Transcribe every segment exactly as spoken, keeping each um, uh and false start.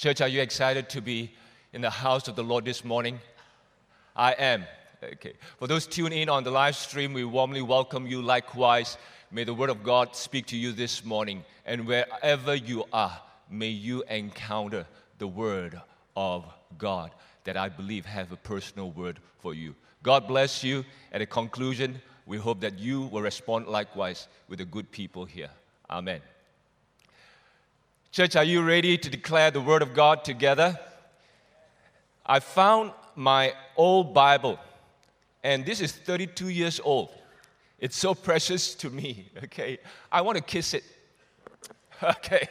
Church, are you excited to be in the house of the Lord this morning? I am. Okay. For those tuned in on the live stream, we warmly welcome you. Likewise, may the Word of God speak to you this morning. And wherever you are, may you encounter the Word of God that I believe have a personal word for you. God bless you. At the conclusion, we hope that you will respond likewise with the good people here. Amen. Church, are you ready to declare the Word of God together? I found my old Bible, and this is thirty-two years old. It's so precious to me, okay? I want to kiss it. Okay.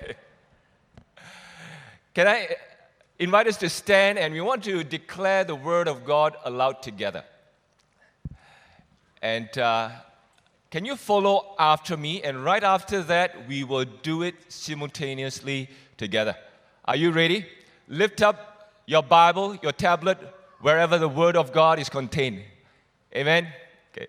Can I invite us to stand, and we want to declare the Word of God aloud together. And uh, can you follow after me? And right after that, we will do it simultaneously together. Are you ready? Lift up your Bible, your tablet, wherever the Word of God is contained. Amen? Okay.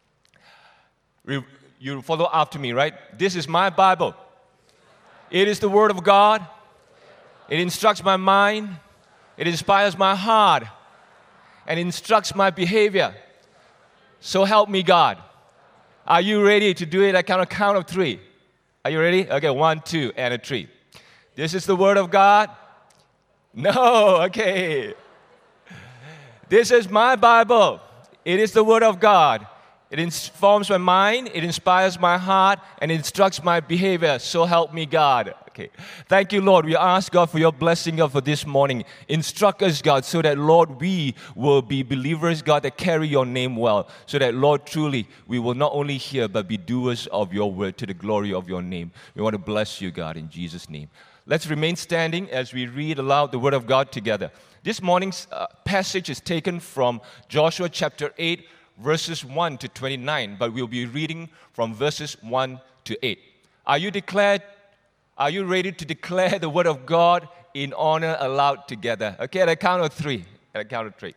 You follow after me, right? This is my Bible. It is the Word of God. It instructs my mind. It inspires my heart. And instructs my behavior. So help me, God. Are you ready to do it? I count a count of three. Are you ready? Okay, one, two, and a three. This is the Word of God. No, okay. This is my Bible. It is the Word of God. It informs my mind, it inspires my heart, and instructs my behavior. So help me, God. Okay. Thank you, Lord. We ask God for your blessing, God, for this morning. Instruct us, God, so that, Lord, we will be believers, God, that carry your name well. So that, Lord, truly, we will not only hear, but be doers of your word to the glory of your name. We want to bless you, God, in Jesus' name. Let's remain standing as we read aloud the Word of God together. This morning's uh, passage is taken from Joshua chapter eight, verses one to twenty-nine, but we'll be reading from verses one to eight. Are you declared? Are you ready to declare the Word of God in honor aloud together? Okay, at a count of three. At a count of three.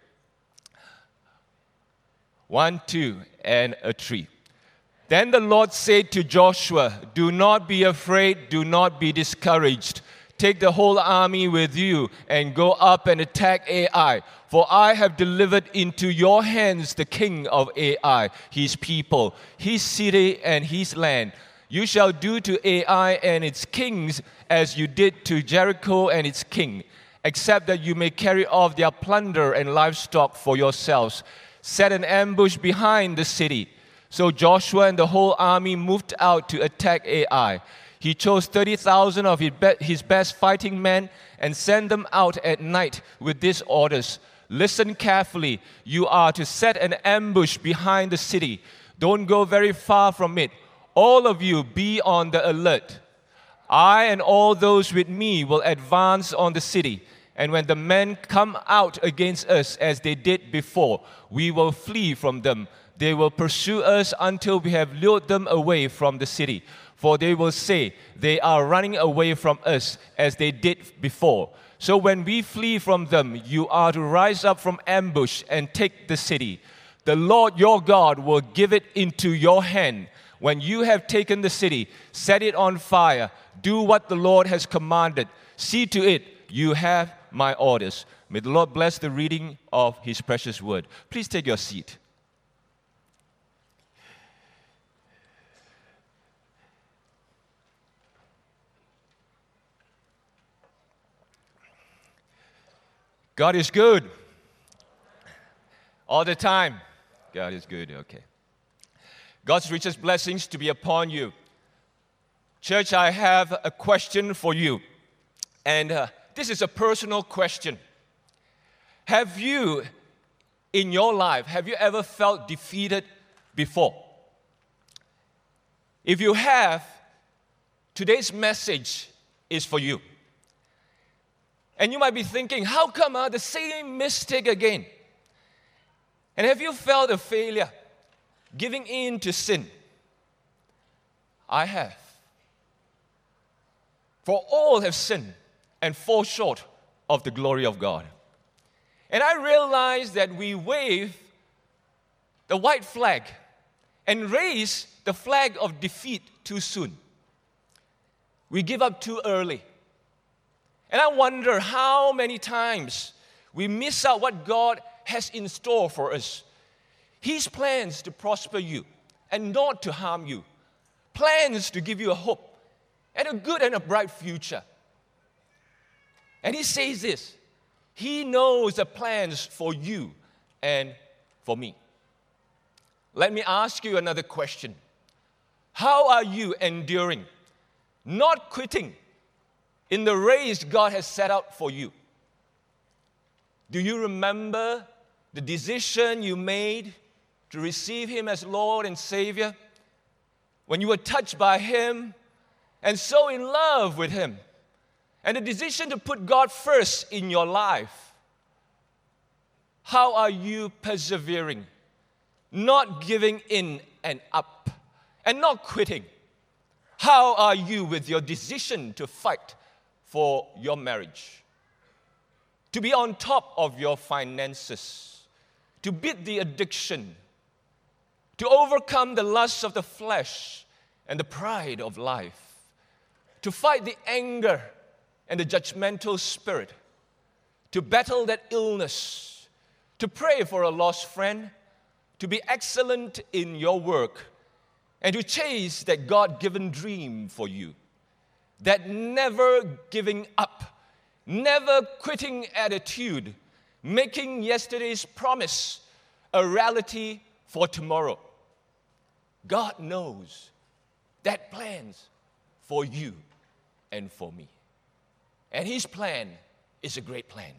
One, two, and a three. Then the Lord said to Joshua, "Do not be afraid, do not be discouraged. Take the whole army with you and go up and attack Ai. For I have delivered into your hands the king of Ai, his people, his city, and his land. You shall do to Ai and its kings as you did to Jericho and its king, except that you may carry off their plunder and livestock for yourselves. Set an ambush behind the city." So Joshua and the whole army moved out to attack Ai. He chose thirty thousand of his best fighting men and sent them out at night with these orders. "Listen carefully. You are to set an ambush behind the city. Don't go very far from it. All of you be on the alert. I and all those with me will advance on the city. And when the men come out against us as they did before, we will flee from them. They will pursue us until we have lured them away from the city. For they will say, 'They are running away from us,' as they did before. So when we flee from them, you are to rise up from ambush and take the city. The Lord your God will give it into your hand. When you have taken the city, set it on fire. Do what the Lord has commanded. See to it you have my orders." May the Lord bless the reading of His precious word. Please take your seat. God is good. All the time. God is good, okay. God's richest blessings to be upon you. Church, I have a question for you. And uh, this is a personal question. Have you, in your life, have you ever felt defeated before? If you have, today's message is for you. And you might be thinking, how come uh, the same mistake again? And have you felt a failure, giving in to sin? I have. For all have sinned and fall short of the glory of God. And I realize that we wave the white flag and raise the flag of defeat too soon. We give up too early. And I wonder how many times we miss out what God has in store for us. His plans to prosper you and not to harm you. Plans to give you a hope and a good and a bright future. And he says this, he knows the plans for you and for me. Let me ask you another question. How are you enduring, not quitting in the race God has set out for you? Do you remember the decision you made to receive Him as Lord and Savior? When you were touched by Him and so in love with Him, and the decision to put God first in your life. How are you persevering, not giving in and up, and not quitting? How are you with your decision to fight for your marriage, to be on top of your finances, to beat the addiction, to overcome the lusts of the flesh and the pride of life, to fight the anger and the judgmental spirit, to battle that illness, to pray for a lost friend, to be excellent in your work, and to chase that God-given dream for you. That never giving up, never quitting attitude, making yesterday's promise a reality for tomorrow. God knows that plans for you and for me. And His plan is a great plan.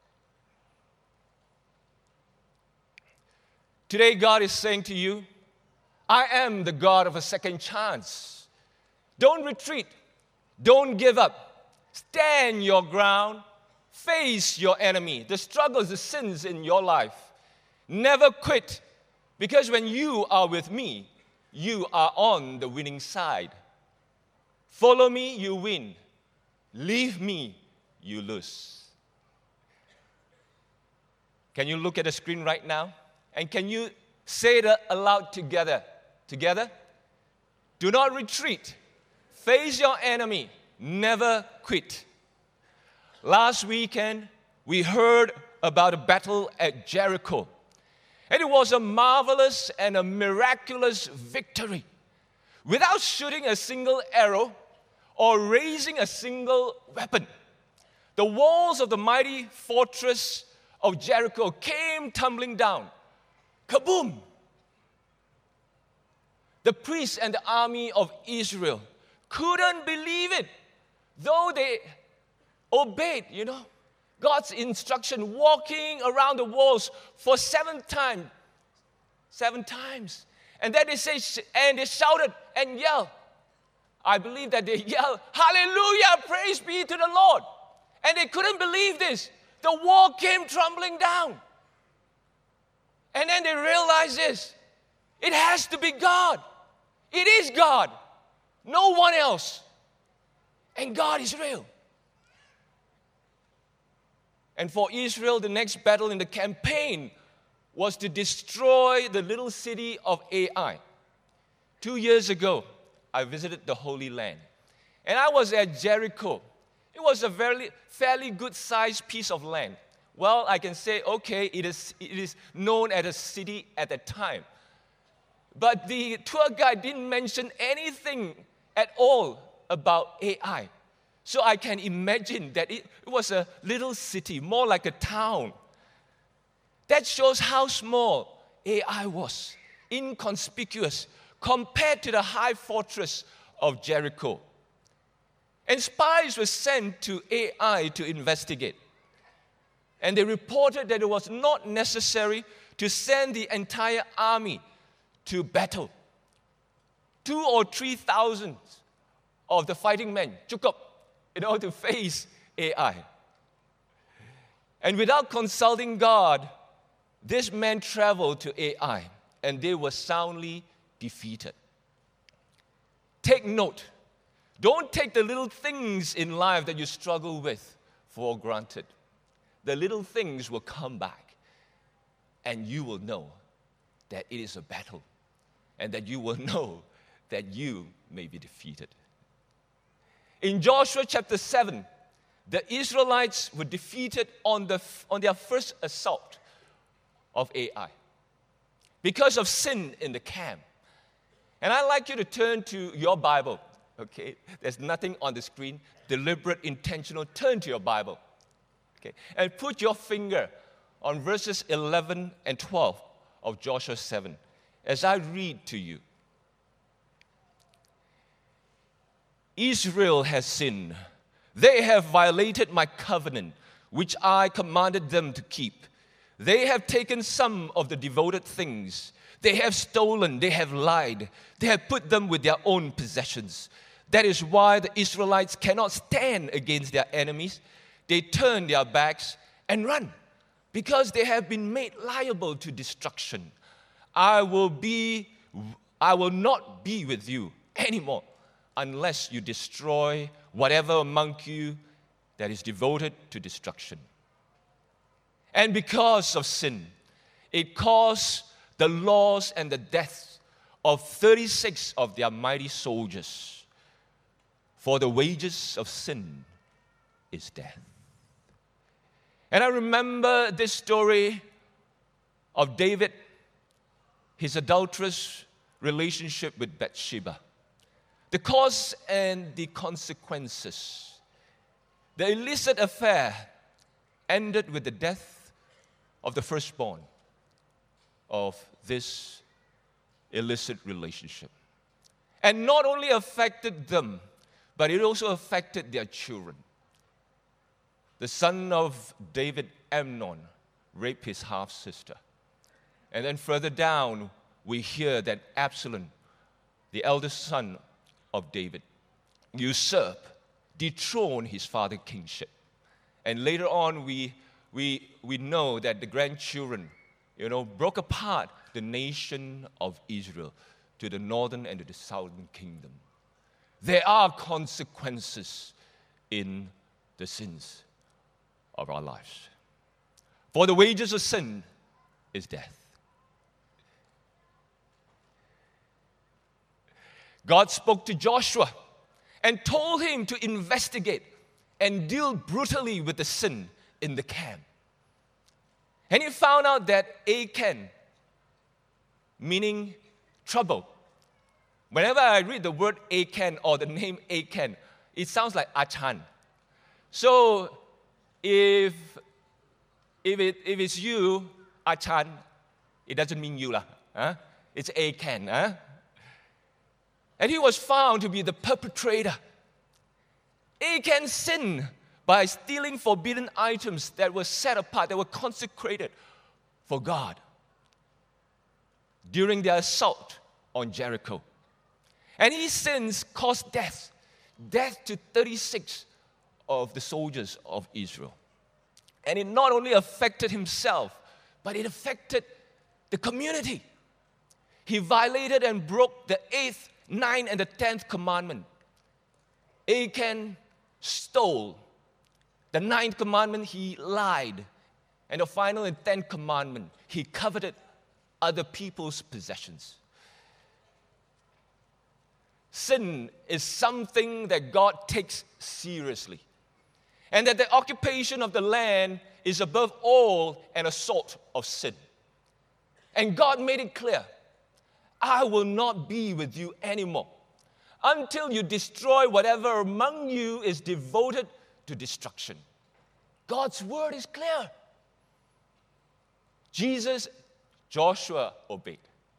Today, God is saying to you, I am the God of a second chance. Don't retreat. Don't give up. Stand your ground. Face your enemy, the struggles, the sins in your life. Never quit, because when you are with me, you are on the winning side. Follow me, you win. Leave me, you lose. Can you look at the screen right now? And can you say it aloud together? Together? Do not retreat. Face your enemy. Never quit. Last weekend, we heard about a battle at Jericho. And it was a marvelous and a miraculous victory. Without shooting a single arrow or raising a single weapon, the walls of the mighty fortress of Jericho came tumbling down. Kaboom! The priests and the army of Israel couldn't believe it, though they obeyed, you know, God's instruction, walking around the walls for seven times. Seven times. And then they say, and they shouted and yelled. I believe that they yelled, hallelujah, praise be to the Lord. And they couldn't believe this. The wall came tumbling down. And then they realized this. It has to be God. It is God. No one else. And God is real. And for Israel, the next battle in the campaign was to destroy the little city of Ai. Two years ago, I visited the Holy Land. And I was at Jericho. It was a very fairly good-sized piece of land. Well, I can say, okay, it is, it is known as a city at that time. But the tour guide didn't mention anything at all about Ai. So I can imagine that it, it was a little city, more like a town. That shows how small Ai was, inconspicuous, compared to the high fortress of Jericho. And spies were sent to Ai to investigate. And they reported that it was not necessary to send the entire army to battle. Two or three thousand of the fighting men took up in order to face Ai. And without consulting God, this man traveled to Ai, and they were soundly defeated. Take note. Don't take the little things in life that you struggle with for granted. The little things will come back, and you will know that it is a battle, and that you will know that you may be defeated. In Joshua chapter seven, the Israelites were defeated on, the, on their first assault of Ai because of sin in the camp. And I'd like you to turn to your Bible, okay? There's nothing on the screen. Deliberate, intentional. Turn to your Bible, okay? And put your finger on verses eleven and twelve of Joshua seven as I read to you. Israel has sinned. They have violated my covenant, which I commanded them to keep. They have taken some of the devoted things. They have stolen, they have lied, they have put them with their own possessions. That is why the Israelites cannot stand against their enemies. They turn their backs and run because they have been made liable to destruction. I will be, I will not be with you anymore unless you destroy whatever among you that is devoted to destruction. And because of sin, it caused the loss and the death of thirty-six of their mighty soldiers. For the wages of sin is death. And I remember this story of David, his adulterous relationship with Bathsheba. The cause and the consequences. The illicit affair ended with the death of the firstborn of this illicit relationship. And not only affected them, but it also affected their children. The son of David, Amnon, raped his half-sister. And then further down, we hear that Absalom, the eldest son of David, usurped, dethroned his father's kingship. And later on, we, we, we know that the grandchildren, you know, broke apart the nation of Israel to the northern and to the southern kingdom. There are consequences in the sins of our lives. For the wages of sin is death. God spoke to Joshua and told him to investigate and deal brutally with the sin in the camp. And he found out that Achan, meaning trouble. Whenever I read the word Achan or the name Achan, it sounds like Achan. So if, if, it, if it's you, Achan, it doesn't mean you. Lah, huh? It's Achan. Huh? And he was found to be the perpetrator. Achan sinned by stealing forbidden items that were set apart, that were consecrated for God during their assault on Jericho. And his sins caused death, death to thirty-six of the soldiers of Israel. And it not only affected himself, but it affected the community. He violated and broke the eighth, ninth, and the tenth commandment. Achan stole. The ninth commandment, he lied. And the final and tenth commandment, he coveted other people's possessions. Sin is something that God takes seriously. And that the occupation of the land is above all an assault of sin. And God made it clear, I will not be with you anymore until you destroy whatever among you is devoted to destruction. God's word is clear. Jesus, Joshua obeyed.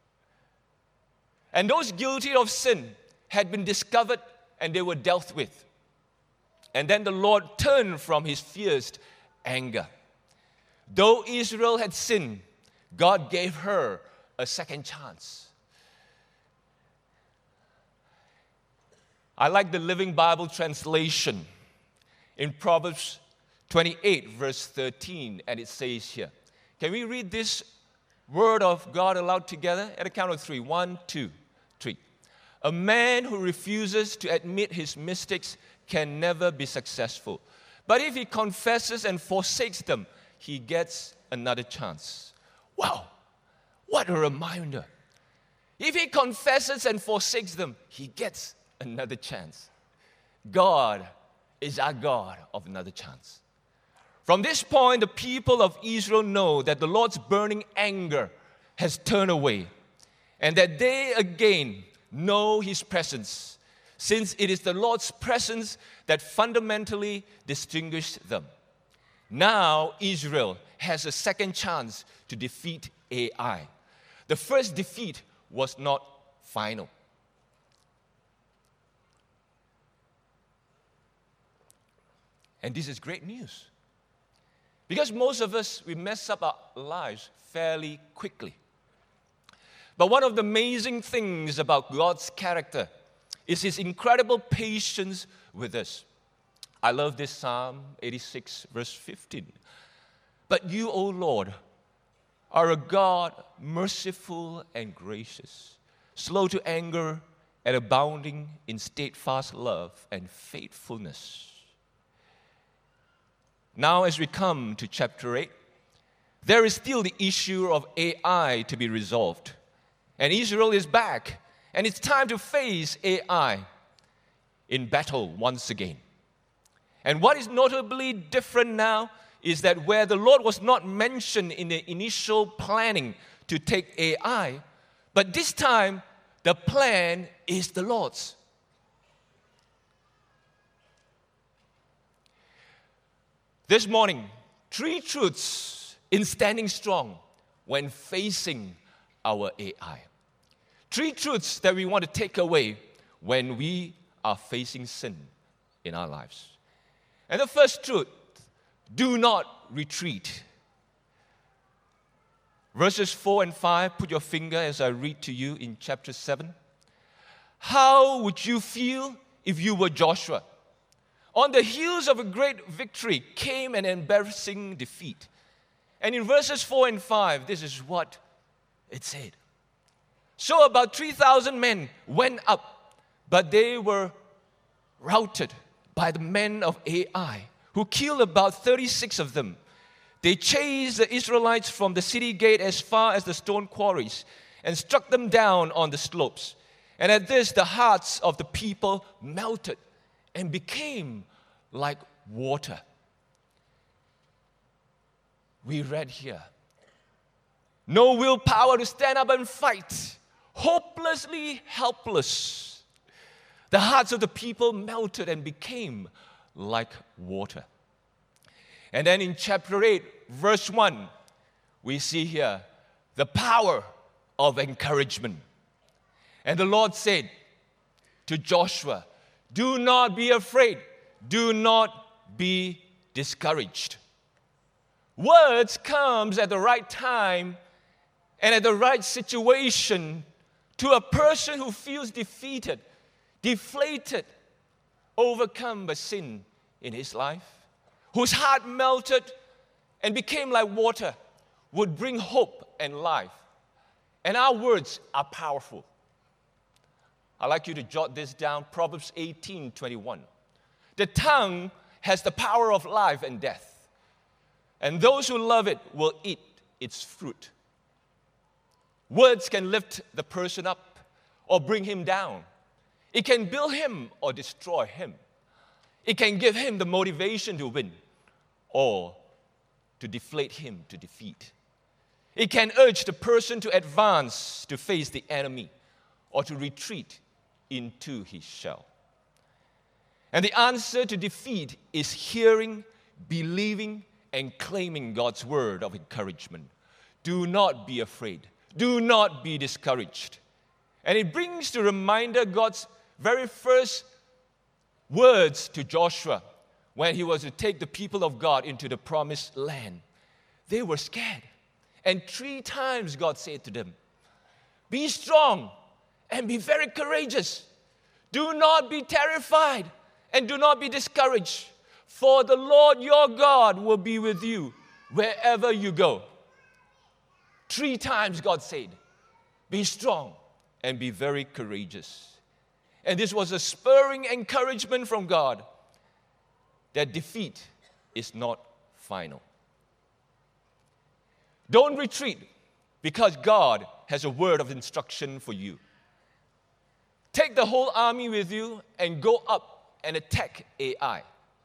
And those guilty of sin had been discovered and they were dealt with. And then the Lord turned from his fierce anger. Though Israel had sinned, God gave her a second chance. I like the Living Bible translation in Proverbs twenty-eight, verse thirteen, and it says here. Can we read this word of God aloud together? At a count of three. One, two, three. A man who refuses to admit his mistakes can never be successful. But if he confesses and forsakes them, he gets another chance. Wow, what a reminder. If he confesses and forsakes them, he gets another chance. God is our God of another chance. From this point, the people of Israel know that the Lord's burning anger has turned away, and that they again know His presence, since it is the Lord's presence that fundamentally distinguished them. Now Israel has a second chance to defeat Ai. The first defeat was not final. And this is great news. Because most of us, we mess up our lives fairly quickly. But one of the amazing things about God's character is His incredible patience with us. I love this Psalm eighty-six, verse fifteen. But you, O Lord, are a God merciful and gracious, slow to anger and abounding in steadfast love and faithfulness. Now, as we come to chapter eight, there is still the issue of Ai to be resolved. And Israel is back, and it's time to face Ai in battle once again. And what is notably different now is that where the Lord was not mentioned in the initial planning to take Ai, but this time the plan is the Lord's. This morning, three truths in standing strong when facing our Ai. Three truths that we want to take away when we are facing sin in our lives. And the first truth, do not retreat. Verses four and five, put your finger as I read to you in chapter seven. How would you feel if you were Joshua? On the heels of a great victory came an embarrassing defeat. And in verses four and five, this is what it said. So about three thousand men went up, but they were routed by the men of Ai, who killed about thirty-six of them. They chased the Israelites from the city gate as far as the stone quarries and struck them down on the slopes. And at this, the hearts of the people melted and became like water. We read here, no willpower to stand up and fight, hopelessly helpless. The hearts of the people melted and became like water. And then in chapter eight, verse one, we see here the power of encouragement. And the Lord said to Joshua, do not be afraid. Do not be discouraged. Words comes at the right time and at the right situation to a person who feels defeated, deflated, overcome by sin in his life, whose heart melted and became like water, would bring hope and life. And our words are powerful. I'd like you to jot this down, Proverbs eighteen twenty-one. The tongue has the power of life and death, and those who love it will eat its fruit. Words can lift the person up or bring him down. It can build him or destroy him. It can give him the motivation to win or to deflate him to defeat. It can urge the person to advance to face the enemy or to retreat into his shell. And the answer to defeat is hearing, believing, and claiming God's word of encouragement. Do not be afraid. Do not be discouraged. And it brings to reminder God's very first words to Joshua when he was to take the people of God into the promised land. They were scared. And three times God said to them, be strong and be very courageous. Do not be terrified and do not be discouraged, for the Lord your God will be with you wherever you go. Three times God said, be strong and be very courageous. And this was a spurring encouragement from God that defeat is not final. Don't retreat, because God has a word of instruction for you. Take the whole army with you and go up and attack Ai.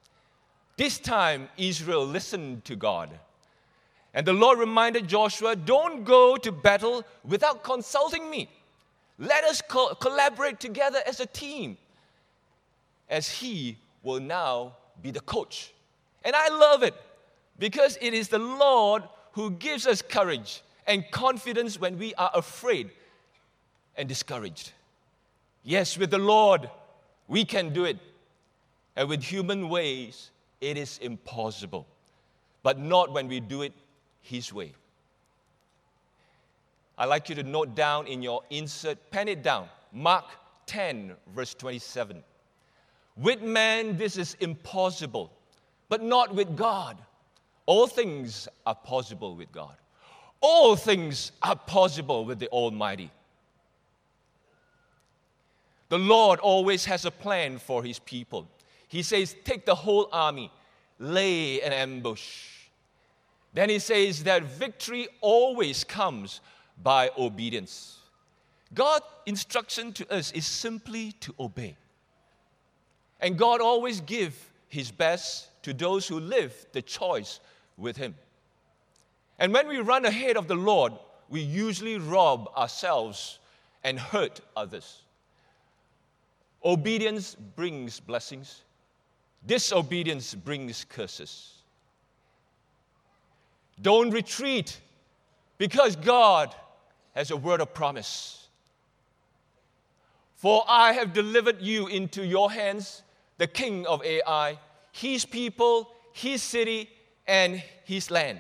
This time, Israel listened to God. And the Lord reminded Joshua, don't go to battle without consulting me. Let us co- collaborate together as a team, as he will now be the coach. And I love it, because it is the Lord who gives us courage and confidence when we are afraid and discouraged. Yes, with the Lord, we can do it. And with human ways, it is impossible. But not when we do it His way. I'd like you to note down in your insert, pen it down, Mark ten, verse twenty-seven. With man, this is impossible, but not with God. All things are possible with God. All things are possible with the Almighty. The Lord always has a plan for His people. He says, take the whole army, lay an ambush. Then He says that victory always comes by obedience. God's instruction to us is simply to obey. And God always gives His best to those who live the choice with Him. And when we run ahead of the Lord, we usually rob ourselves and hurt others. Obedience brings blessings. Disobedience brings curses. Don't retreat, because God has a word of promise. For I have delivered you into your hands, the king of Ai, his people, his city, and his land.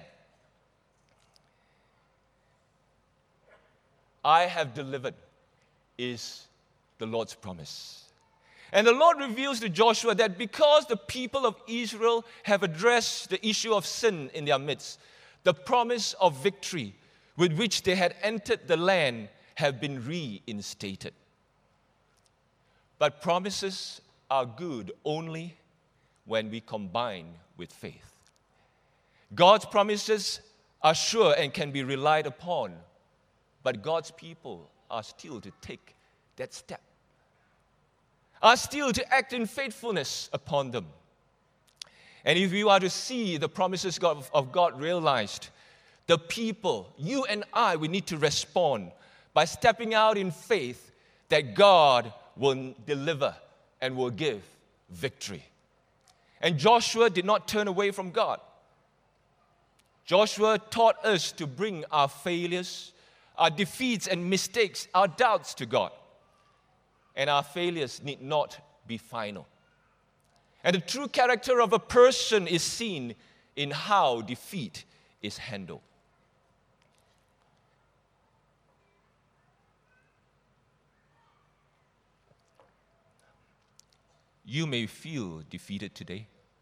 I have delivered is the Lord's promise. And the Lord reveals to Joshua that because the people of Israel have addressed the issue of sin in their midst, the promise of victory with which they had entered the land have been reinstated. But promises are good only when we combine with faith. God's promises are sure and can be relied upon, but God's people are still to take that step, are still to act in faithfulness upon them. And if you are to see the promises of God realized, the people, you and I, we need to respond by stepping out in faith that God will deliver and will give victory. And Joshua did not turn away from God. Joshua taught us to bring our failures, our defeats and mistakes, our doubts to God. And our failures need not be final. And the true character of a person is seen in how defeat is handled. You may feel defeated today.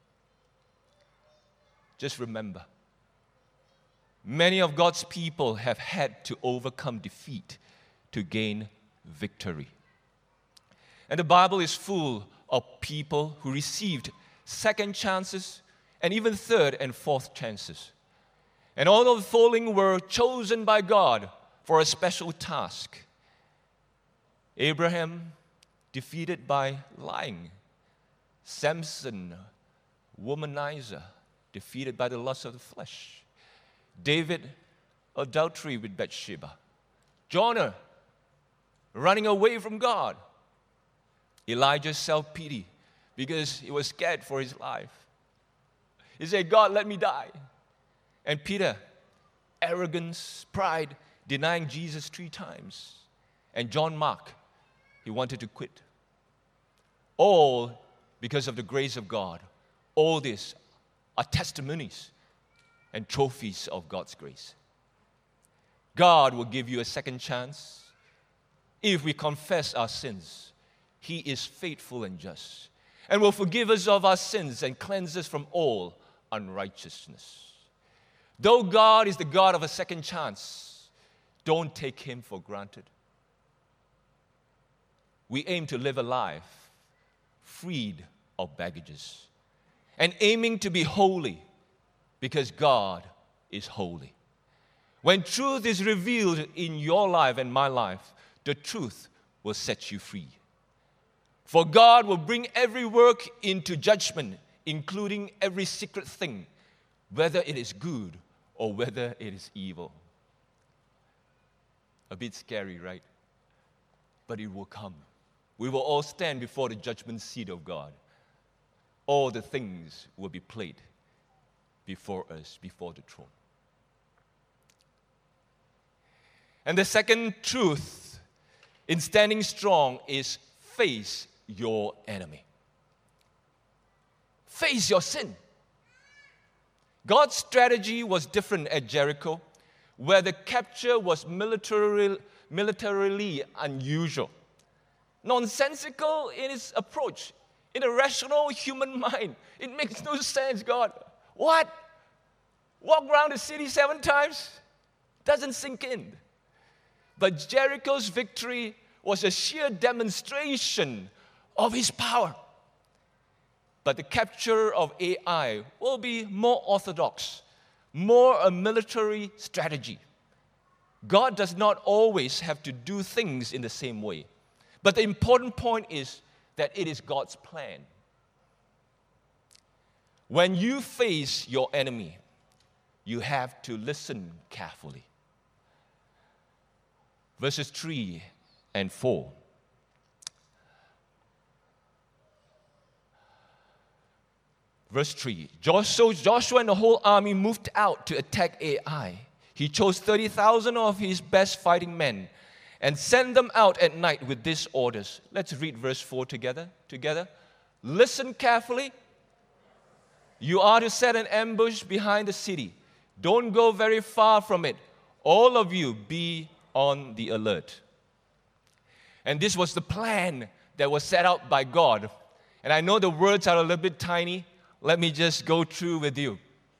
Just remember, many of God's people have had to overcome defeat to gain victory. And the Bible is full of people who received second chances and even third and fourth chances. And all of the following were chosen by God for a special task. Abraham, defeated by lying. Samson, womanizer, defeated by the lust of the flesh. David, adultery with Bathsheba. Jonah, running away from God. Elijah, self-pity because he was scared for his life. He said, God, let me die. And Peter, arrogance, pride, denying Jesus three times. And John Mark, he wanted to quit. All because of the grace of God. All these are testimonies and trophies of God's grace. God will give you a second chance if we confess our sins. He is faithful and just and will forgive us of our sins and cleanse us from all unrighteousness. Though God is the God of a second chance, don't take Him for granted. We aim to live a life freed of baggages and aiming to be holy because God is holy. When truth is revealed in your life and my life, the truth will set you free. For God will bring every work into judgment including every secret thing, whether it is good or whether it is evil. A bit scary, right? But it will come. We will all stand before the judgment seat of God. All the things will be played before us, before the throne. And the second truth in standing strong is face your enemy. Face your sin. God's strategy was different at Jericho, where the capture was militarily, militarily unusual, nonsensical in its approach. In a rational human mind, it makes no sense, God. What? Walk around the city seven times? Doesn't sink in. But Jericho's victory was a sheer demonstration of his power. But the capture of Ai will be more orthodox, more a military strategy. God does not always have to do things in the same way. But the important point is that it is God's plan. When you face your enemy, you have to listen carefully. Verses three and four. Verse three, so Joshua and the whole army moved out to attack Ai. He chose thirty thousand of his best fighting men and sent them out at night with these orders. Let's read verse four together. Together. Listen carefully. You are to set an ambush behind the city. Don't go very far from it. All of you be on the alert. And this was the plan that was set out by God. And I know the words are a little bit tiny. Let me just go through with you.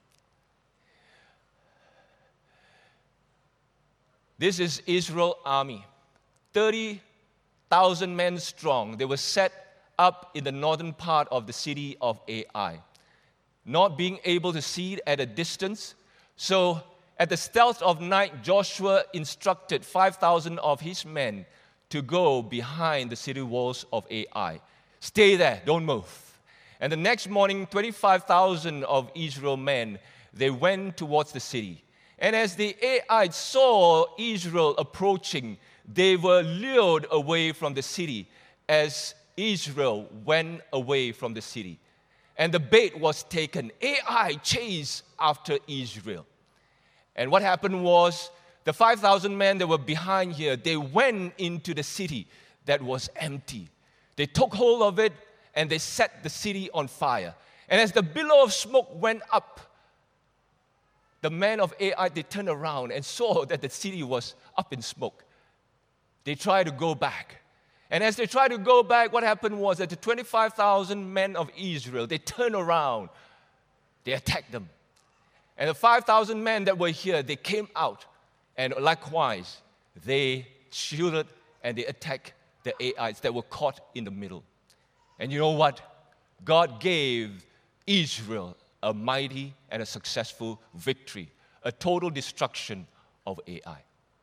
This is Israel's army, thirty thousand men strong. They were set up in the northern part of the city of Ai, not being able to see it at a distance. So at the stealth of night, Joshua instructed five thousand of his men to go behind the city walls of Ai. Stay there, don't move. And the next morning, twenty-five thousand of Israel men, they went towards the city. And as the Aites saw Israel approaching, they were lured away from the city as Israel went away from the city. And the bait was taken. Ai chased after Israel. And what happened was, the five thousand men that were behind here, they went into the city that was empty. They took hold of it, and they set the city on fire. And as the billow of smoke went up, the men of Ai, they turned around and saw that the city was up in smoke. They tried to go back. And as they tried to go back, what happened was that the twenty-five thousand men of Israel, they turned around. They attacked them. And the five thousand men that were here, they came out. And likewise, they shielded and they attacked the Aites that were caught in the middle. And you know what? God gave Israel a mighty and a successful victory, a total destruction of Ai.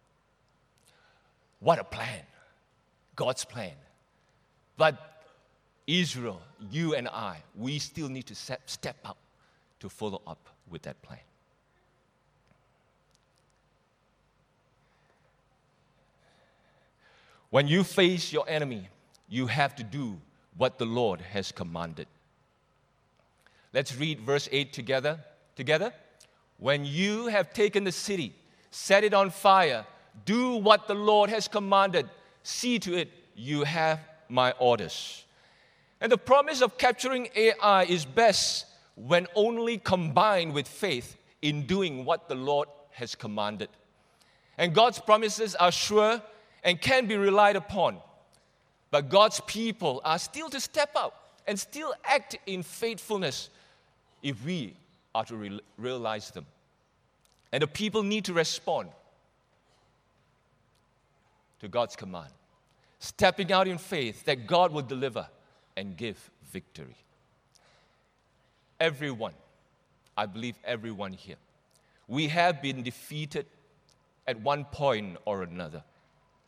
What a plan. God's plan. But Israel, you and I, we still need to step up to follow up with that plan. When you face your enemy, you have to do what the Lord has commanded. Let's read verse eight together. Together. When you have taken the city, set it on fire, do what the Lord has commanded. See to it you have my orders. And the promise of capturing Ai is best when only combined with faith in doing what the Lord has commanded. And God's promises are sure and can be relied upon. But God's people are still to step up and still act in faithfulness if we are to re- realize them. And the people need to respond to God's command, stepping out in faith that God will deliver and give victory. Everyone, I believe everyone here, we have been defeated at one point or another.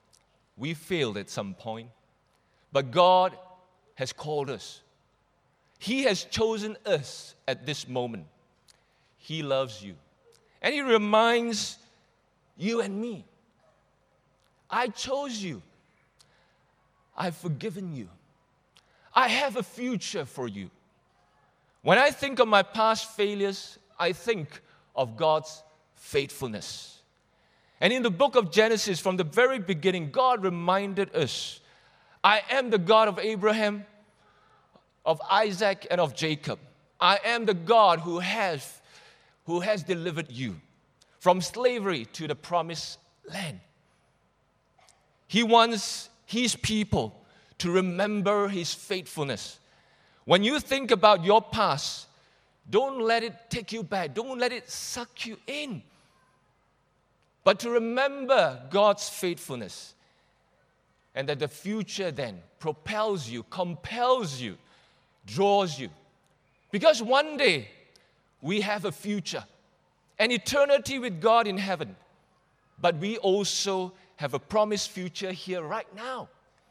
We failed at some point. But God has called us. He has chosen us at this moment. He loves you. And He reminds you and me, I chose you. I've forgiven you. I have a future for you. When I think of my past failures, I think of God's faithfulness. And in the book of Genesis, from the very beginning, God reminded us, I am the God of Abraham, of Isaac, and of Jacob. I am the God who has, who has delivered you from slavery to the promised land. He wants His people to remember His faithfulness. When you think about your past, don't let it take you back. Don't let it suck you in. But to remember God's faithfulness, and that the future then propels you, compels you, draws you. Because one day we have a future, an eternity with God in heaven. But we also have a promised future here right now.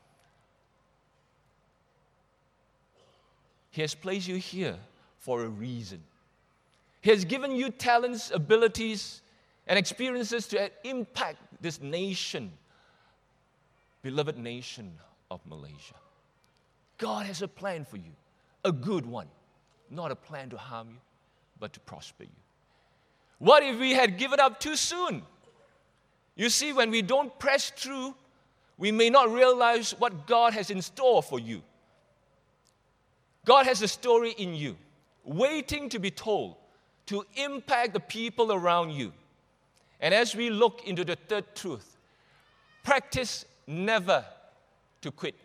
He has placed you here for a reason. He has given you talents, abilities, and experiences to impact this nation, beloved nation of Malaysia. God has a plan for you, a good one, not a plan to harm you, but to prosper you. What if we had given up too soon? You see, when we don't press through, we may not realize what God has in store for you. God has a story in you, waiting to be told, to impact the people around you. And as we look into the third truth, practice never to quit.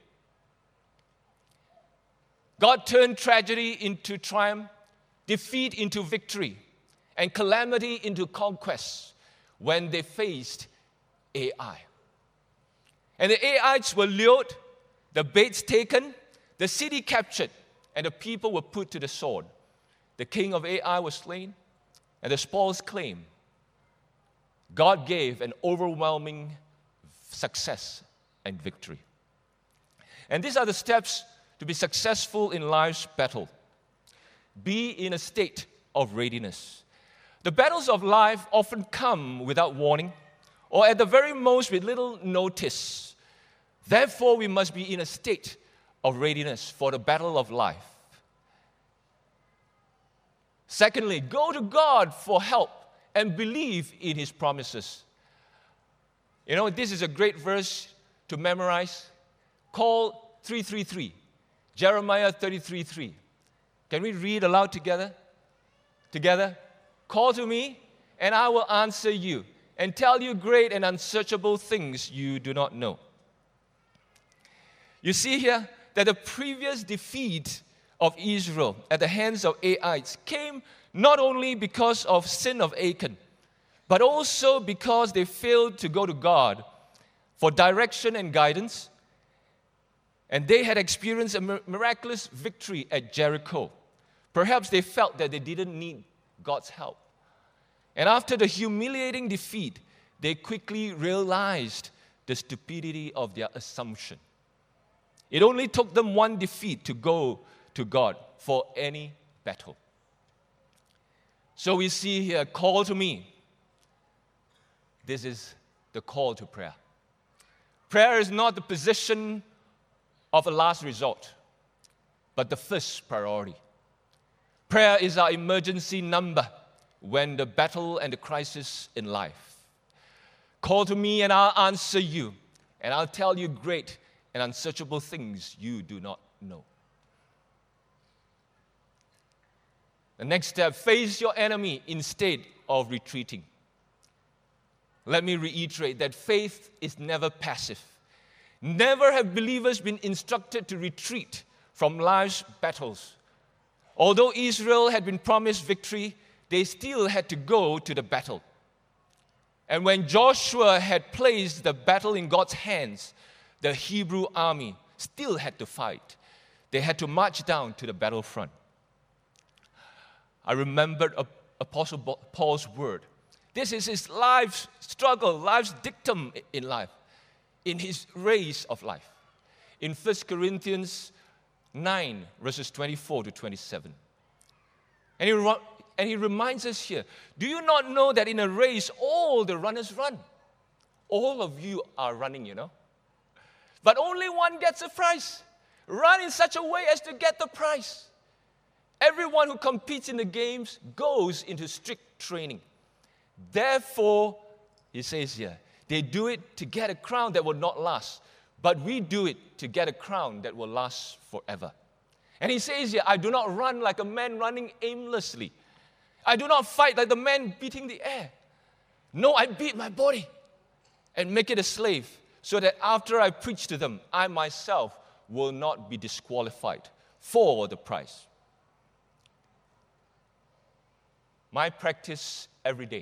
God turned tragedy into triumph, defeat into victory, and calamity into conquest when they faced A I. And the Aites were lured, the baits taken, the city captured, and the people were put to the sword. The king of Ai was slain, and the spoils claimed. God gave an overwhelming success and victory. And these are the steps to be successful in life's battle. Be in a state of readiness. The battles of life often come without warning, or at the very most with little notice. Therefore, we must be in a state of readiness for the battle of life. Secondly, go to God for help and believe in His promises. You know, this is a great verse to memorize. Call three three three, Jeremiah thirty-three three. Can we read aloud together? Together? Call to me, and I will answer you, and tell you great and unsearchable things you do not know. You see here that the previous defeat of Israel at the hands of Aites came not only because of sin of Achan, but also because they failed to go to God for direction and guidance, and they had experienced a miraculous victory at Jericho. Perhaps they felt that they didn't need God's help. And after the humiliating defeat, they quickly realized the stupidity of their assumption. It only took them one defeat to go to God for any battle. So we see here, call to me. This is the call to prayer. Prayer is not the position of a last resort, but the first priority. Prayer is our emergency number when the battle and the crisis in life. Call to me and I'll answer you, and I'll tell you great and unsearchable things you do not know. The next step, face your enemy instead of retreating. Let me reiterate that faith is never passive. Never have believers been instructed to retreat from life's battles. Although Israel had been promised victory, they still had to go to the battle. And when Joshua had placed the battle in God's hands, the Hebrew army still had to fight. They had to march down to the battlefront. I remembered Apostle Paul's word. This is his life's struggle, life's dictum in life, in his race of life. In First Corinthians nine, verses twenty-four to twenty-seven. And he, and he reminds us here, do you not know that in a race all the runners run? All of you are running, you know. But only one gets a prize. Run in such a way as to get the prize. Everyone who competes in the games goes into strict training. Therefore, he says here, they do it to get a crown that will not last, but we do it to get a crown that will last forever. And he says here, I do not run like a man running aimlessly. I do not fight like the man beating the air. No, I beat my body and make it a slave, so that after I preach to them, I myself will not be disqualified for the prize. My practice every day.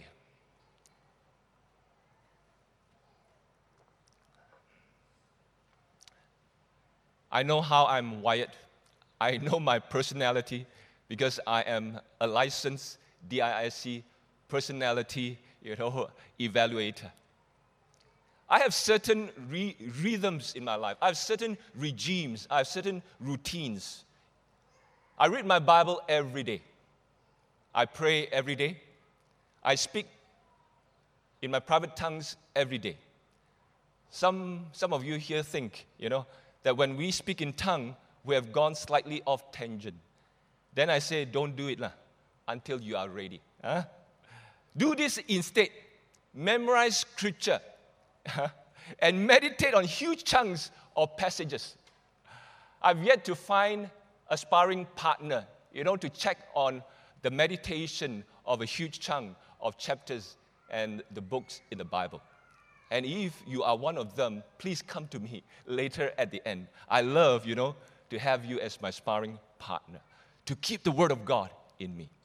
I know how I'm wired. I know my personality because I am a licensed D I I C personality, you know, evaluator. I have certain re- rhythms in my life. I have certain regimes. I have certain routines. I read my Bible every day. I pray every day. I speak in my private tongues every day. Some, some of you here think, you know, that when we speak in tongue, we have gone slightly off tangent. Then I say, don't do it lah, until you are ready. Huh? Do this instead. Memorize scripture. And meditate on huge chunks of passages. I've yet to find a sparring partner, you know, to check on the meditation of a huge chunk of chapters and the books in the Bible. And if you are one of them, please come to me later at the end. I love, you know, to have you as my sparring partner, to keep the Word of God in me.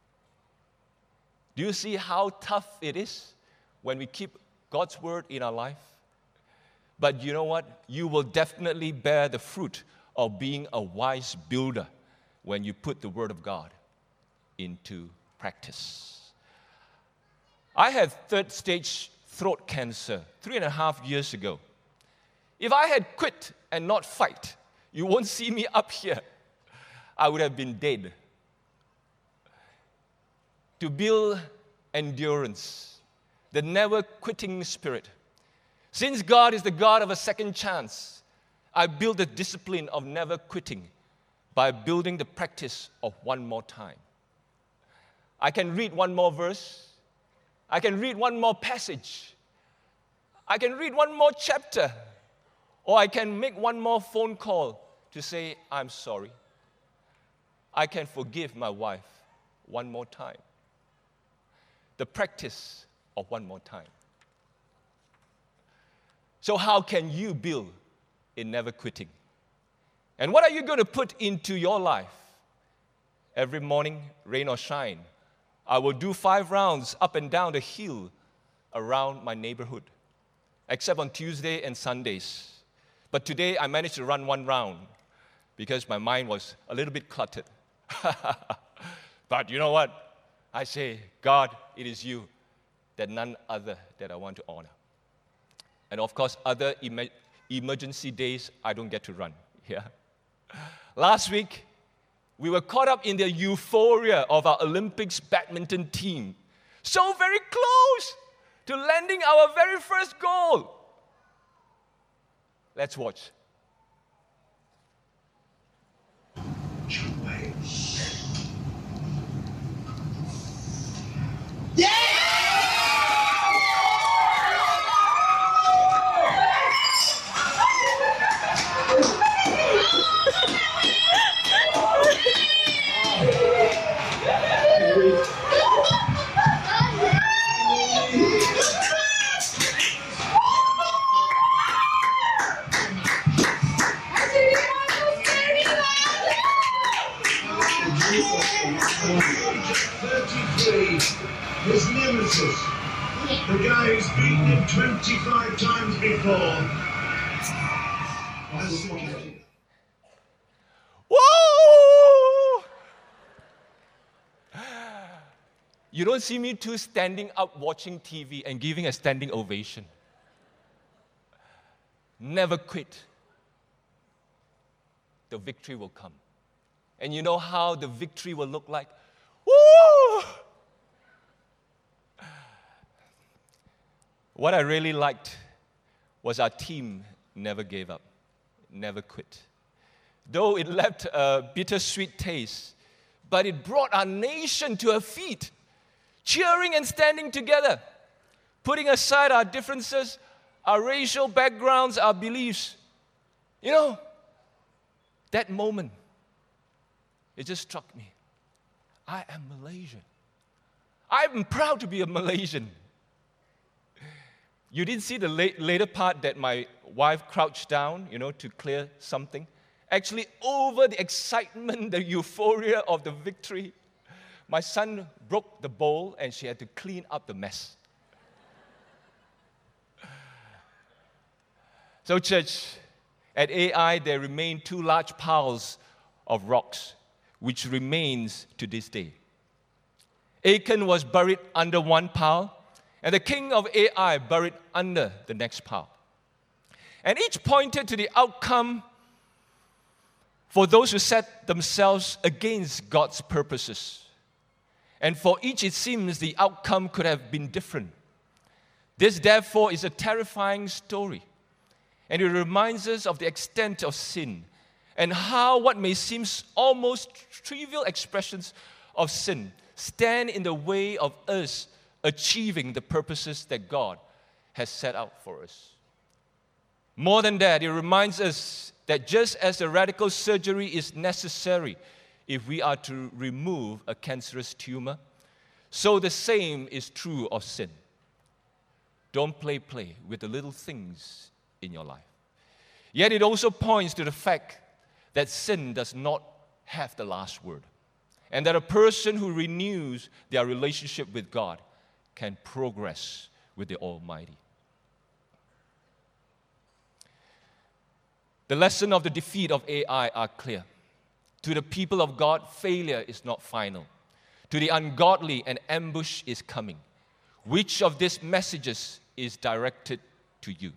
Do you see how tough it is when we keep God's Word in our life? But you know what? You will definitely bear the fruit of being a wise builder when you put the Word of God into practice. I had third stage throat cancer three and a half years ago. If I had quit and not fight, you won't see me up here. I would have been dead. To build endurance, the never quitting spirit. Since God is the God of a second chance, I build the discipline of never quitting by building the practice of one more time. I can read one more verse. I can read one more passage. I can read one more chapter. Or I can make one more phone call to say, I'm sorry. I can forgive my wife one more time. The practice of one more time. So how can you build in never quitting? And what are you going to put into your life? Every morning, rain or shine, I will do five rounds up and down the hill around my neighborhood, except on Tuesday and Sundays. But today, I managed to run one round because my mind was a little bit cluttered. But you know what? I say, God, it is you, that none other that I want to honor. And of course, other em- emergency days, I don't get to run. Yeah. Last week, we were caught up in the euphoria of our Olympics badminton team. So very close to landing our very first goal. Let's watch. thirty-three, his nemesis, the guy who's beaten him twenty-five times before. Whoa! You don't see me too standing up watching T V and giving a standing ovation. Never quit. The the victory will come. And you know how the victory will look like? Woo! What I really liked was our team never gave up, never quit. Though it left a bittersweet taste, but it brought our nation to her feet, cheering and standing together, putting aside our differences, our racial backgrounds, our beliefs. You know, that moment, it just struck me. I am Malaysian. I'm proud to be a Malaysian. You didn't see the late, later part that my wife crouched down, you know, to clear something. Actually, over the excitement, the euphoria of the victory, my son broke the bowl and she had to clean up the mess. So, church, at A I, there remain two large piles of rocks, which remains to this day. Achan was buried under one pile, and the king of A I buried under the next pile. And each pointed to the outcome for those who set themselves against God's purposes. And for each, it seems the outcome could have been different. This, therefore, is a terrifying story. And it reminds us of the extent of sin and how what may seem almost trivial expressions of sin stand in the way of us achieving the purposes that God has set out for us. More than that, it reminds us that just as a radical surgery is necessary if we are to remove a cancerous tumor, so the same is true of sin. Don't play play with the little things in your life. Yet it also points to the fact that sin does not have the last word, and that a person who renews their relationship with God can progress with the Almighty. The lesson of the defeat of A I are clear. To the people of God, failure is not final. To the ungodly, an ambush is coming. Which of these messages is directed to you?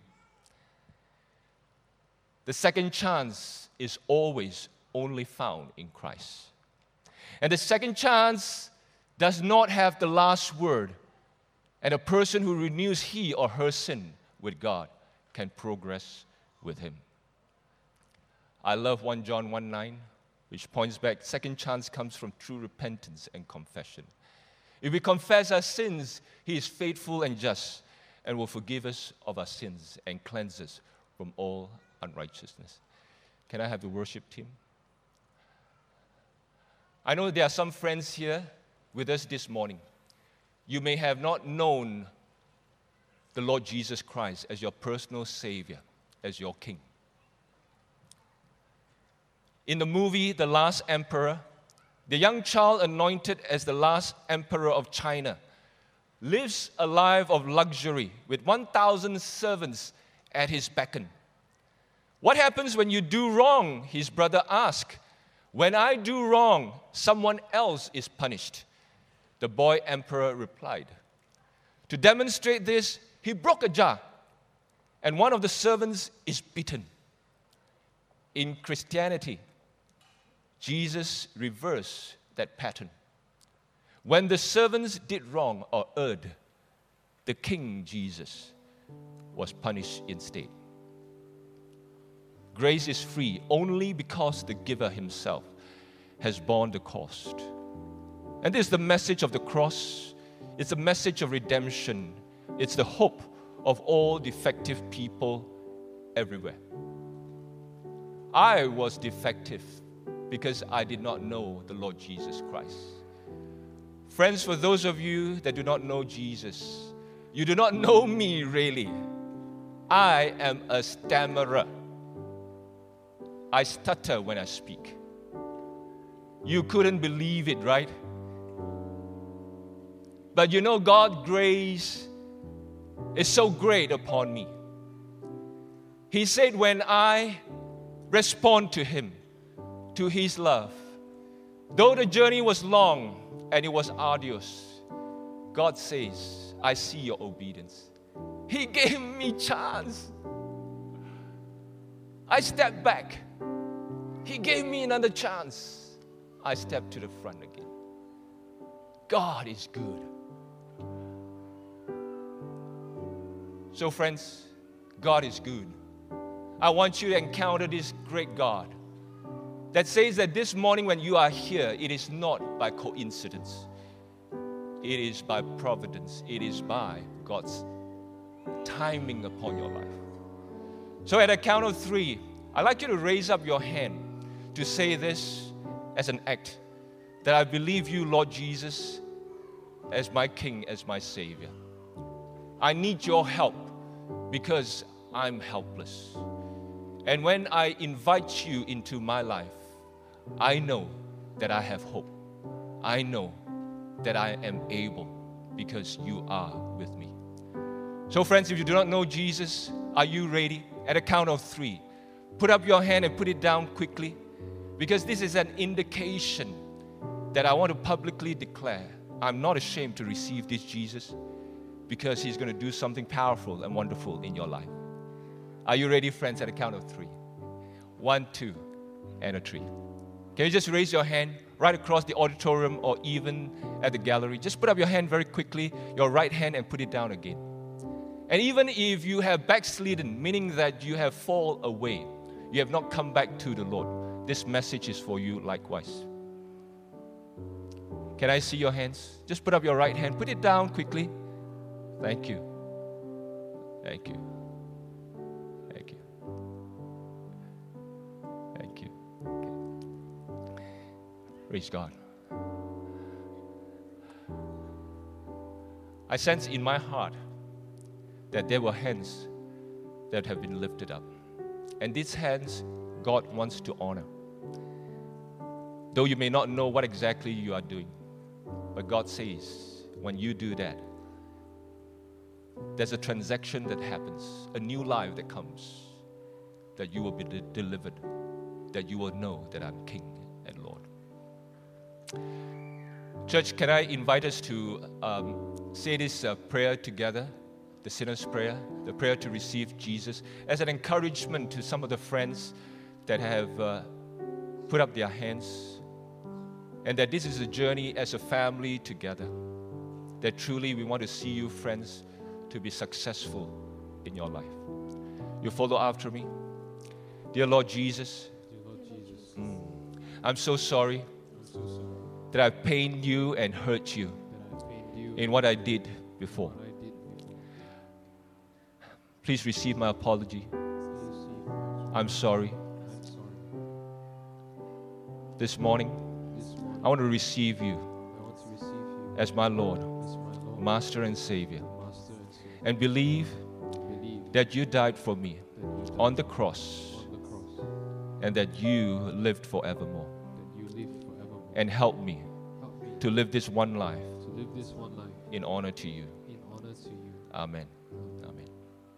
The second chance is always only found in Christ. And the second chance does not have the last word, and a person who renews he or her sin with God can progress with him. I love First John one nine, which points back, second chance comes from true repentance and confession. If we confess our sins, he is faithful and just and will forgive us of our sins and cleanse us from all unrighteousness. Can I have the worship team? I know there are some friends here with us this morning. You may have not known the Lord Jesus Christ as your personal Savior, as your King. In the movie The Last Emperor, the young child anointed as the last emperor of China lives a life of luxury with one thousand servants at his beckon. What happens when you do wrong? His brother asked. When I do wrong, someone else is punished. The boy emperor replied. To demonstrate this, he broke a jar, and one of the servants is beaten. In Christianity, Jesus reversed that pattern. When the servants did wrong or erred, the King Jesus was punished instead. Grace is free only because the giver himself has borne the cost. And this is the message of the cross. It's a message of redemption. It's the hope of all defective people everywhere. I was defective because I did not know the Lord Jesus Christ. Friends, for those of you that do not know Jesus, you do not know me really. I am a stammerer. I stutter when I speak. You couldn't believe it, right? But you know, God's grace is so great upon me. He said, when I respond to Him, to His love, though the journey was long and it was arduous, God says, I see your obedience. He gave me chance. I stepped back. He gave me another chance. I stepped to the front again. God is good. So friends, God is good. I want you to encounter this great God that says that this morning when you are here, it is not by coincidence. It is by providence. It is by God's timing upon your life. So at a count of three, I'd like you to raise up your hand to say this as an act, that I believe you, Lord Jesus, as my King, as my Savior. I need your help because I'm helpless. And when I invite you into my life, I know that I have hope. I know that I am able because you are with me. So friends, if you do not know Jesus, are you ready? At a count of three, put up your hand and put it down quickly, because this is an indication that I want to publicly declare I'm not ashamed to receive this Jesus, because He's going to do something powerful and wonderful in your life. Are you ready, friends? At a count of three. One, two, and a three. Can you just raise your hand right across the auditorium or even at the gallery? Just put up your hand very quickly, your right hand, and put it down again. And even if you have backslidden, meaning that you have fallen away, you have not come back to the Lord, this message is for you likewise. Can I see your hands? Just put up your right hand. Put it down quickly. Thank you. Thank you. Thank you. Thank you. Okay. Praise God. I sense in my heart that there were hands that have been lifted up. And these hands, God wants to honor. Though you may not know what exactly you are doing, but God says, when you do that, there's a transaction that happens, a new life that comes, that you will be de- delivered, that you will know that I'm King and Lord. Church, can I invite us to um, say this uh, prayer together, the sinner's prayer, the prayer to receive Jesus, as an encouragement to some of the friends that have uh, put up their hands, and that this is a journey as a family together, that truly we want to see you, friends, to be successful in your life. You follow after me. Dear Lord Jesus, Dear Lord Jesus, mm, I'm so sorry, I'm so sorry that I've pained you and hurt you that I've pained you in what I did before. what I did before. Please receive my apology. Please receive my- I'm sorry. I'm sorry. This morning, This morning, I want to receive you I want to receive you as my Lord, as my Lord, Master and Savior, Master and Savior. and believe Believe that you died for me that you died on the cross on the cross, and that you lived forevermore. that you live forevermore. And help me Help me to live this one life to live this one life in honor to you. in honor to you. Amen.